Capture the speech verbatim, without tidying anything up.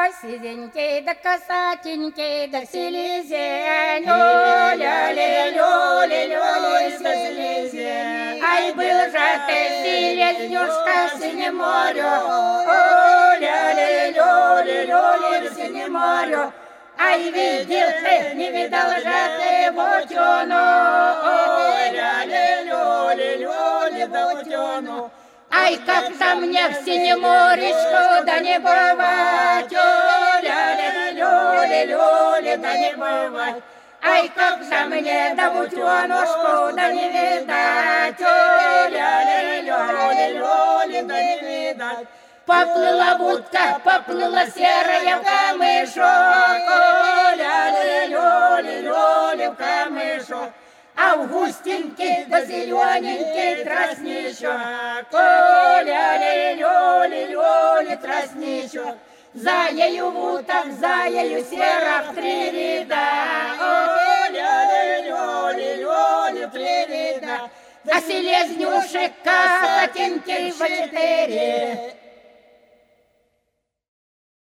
сизенький да косатенький да селезень, ля-ля-ля-ля-ля-ля, да селезень. Ай, был же ты, селезнюшка, синее море, ля-ля-ля-ля-ля-ля, синее море. Ай, видел ты, не видал же ты бутёну, ля-ля-ля-ля-ля, да бутёну. Ай, как же мне в синем моречку, да не бывать, ля-ля-ля-ля-ля, да не бывать. Ай, как же мне да бутёнушку, да не видать, ля-ля-ля-ля-ля, да не видать. Поплыла будка, поплыла серая в камышок, ля-ля-ля-ля-ля, в камышок. А в густенький да зелененький тростничок, ля-ля-ля-ля-ля, тростничок. За ею в утах, за ею сера в три ряда, ля-ля-ля-ля-ля, три ряда. А селезнюшек косатенький в четыре.